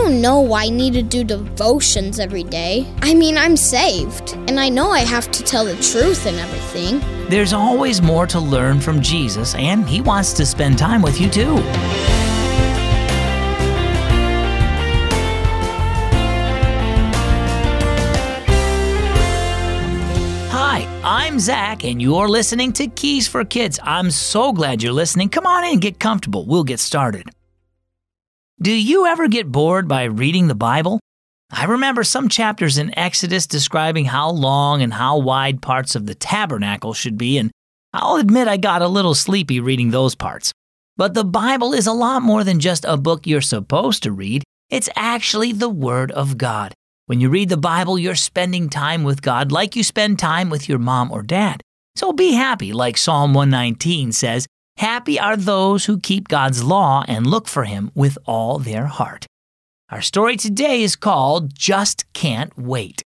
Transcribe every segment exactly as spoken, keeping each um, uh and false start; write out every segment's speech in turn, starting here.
don't know why I need to do devotions every day. I mean, I'm saved, and I know I have to tell the truth and everything. There's always more to learn from Jesus, and He wants to spend time with you too. Hi, I'm Zach, and you're listening to Keys for Kids. I'm so glad you're listening. Come on in, get comfortable. We'll get started. Do you ever get bored by reading the Bible? I remember some chapters in Exodus describing how long and how wide parts of the tabernacle should be, and I'll admit I got a little sleepy reading those parts. But the Bible is a lot more than just a book you're supposed to read. It's actually the Word of God. When you read the Bible, you're spending time with God like you spend time with your mom or dad. So be happy, like Psalm one nineteen says, "Happy are those who keep God's law and look for Him with all their heart." Our story today is called Just Can't Wait.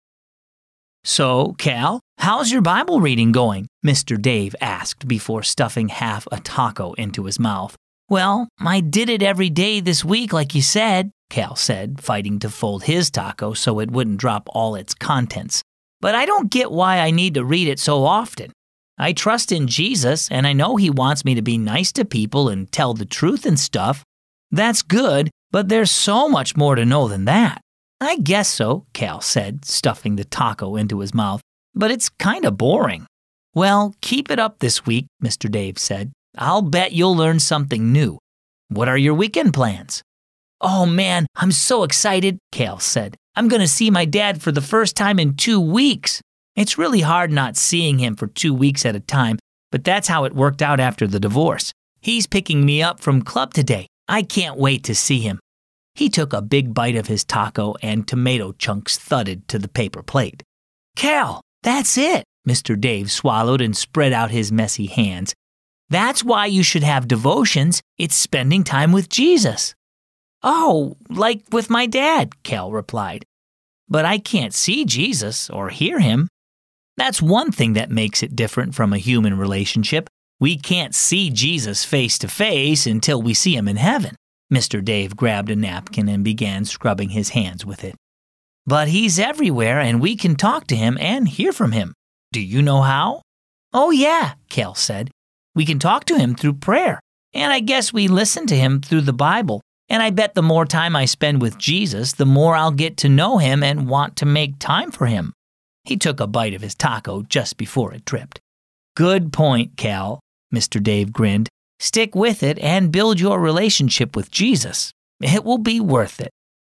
So, Cal, how's your Bible reading going? Mister Dave asked before stuffing half a taco into his mouth. Well, I did it every day this week like you said, Cal said, fighting to fold his taco so it wouldn't drop all its contents. But I don't get why I need to read it so often. I trust in Jesus, and I know He wants me to be nice to people and tell the truth and stuff. That's good, but there's so much more to know than that. I guess so, Cal said, stuffing the taco into his mouth, but it's kind of boring. Well, keep it up this week, Mister Dave said. I'll bet you'll learn something new. What are your weekend plans? Oh man, I'm so excited, Cal said. I'm going to see my dad for the first time in two weeks. It's really hard not seeing him for two weeks at a time, but that's how it worked out after the divorce. He's picking me up from club today. I can't wait to see him. He took a big bite of his taco and tomato chunks thudded to the paper plate. Cal, that's it, Mister Dave swallowed and spread out his messy hands. That's why you should have devotions. It's spending time with Jesus. Oh, like with my dad, Cal replied. But I can't see Jesus or hear Him. That's one thing that makes it different from a human relationship. We can't see Jesus face to face until we see Him in heaven. Mister Dave grabbed a napkin and began scrubbing his hands with it. But He's everywhere and we can talk to Him and hear from Him. Do you know how? Oh yeah, Cal said. We can talk to Him through prayer. And I guess we listen to Him through the Bible. And I bet the more time I spend with Jesus, the more I'll get to know Him and want to make time for Him. He took a bite of his taco just before it dripped. Good point, Cal, Mister Dave grinned. Stick with it and build your relationship with Jesus. It will be worth it.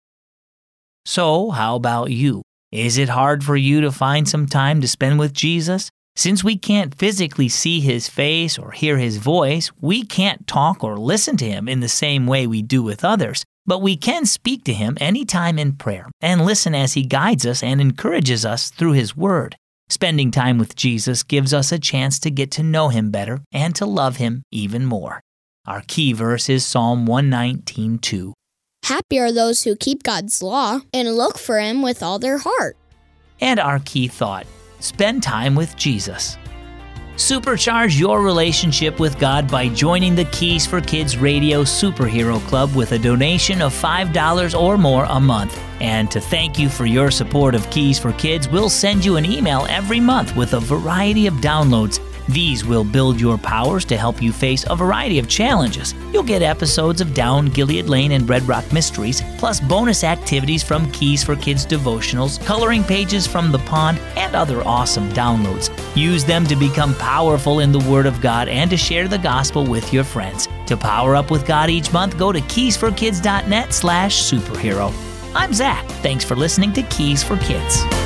So, how about you? Is it hard for you to find some time to spend with Jesus? Since we can't physically see His face or hear His voice, we can't talk or listen to Him in the same way we do with others, but we can speak to Him anytime in prayer and listen as He guides us and encourages us through His Word. Spending time with Jesus gives us a chance to get to know Him better and to love Him even more. Our key verse is Psalm one nineteen two. Happy are those who keep God's law and look for Him with all their heart. And our key thought, spend time with Jesus. Supercharge your relationship with God by joining the Keys for Kids Radio Superhero Club with a donation of five dollars or more a month. And to thank you for your support of Keys for Kids, we'll send you an email every month with a variety of downloads. These will build your powers to help you face a variety of challenges. You'll get episodes of Down Gilead Lane and Red Rock Mysteries, plus bonus activities from Keys for Kids devotionals, coloring pages from The Pond, and other awesome downloads. Use them to become powerful in the Word of God and to share the gospel with your friends. To power up with God each month, go to keys for kids dot net slash superhero. I'm Zach. Thanks for listening to Keys for Kids.